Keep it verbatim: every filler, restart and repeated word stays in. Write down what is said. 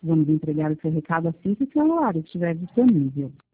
Vamos entregar o seu recado assim que o celular estiver disponível.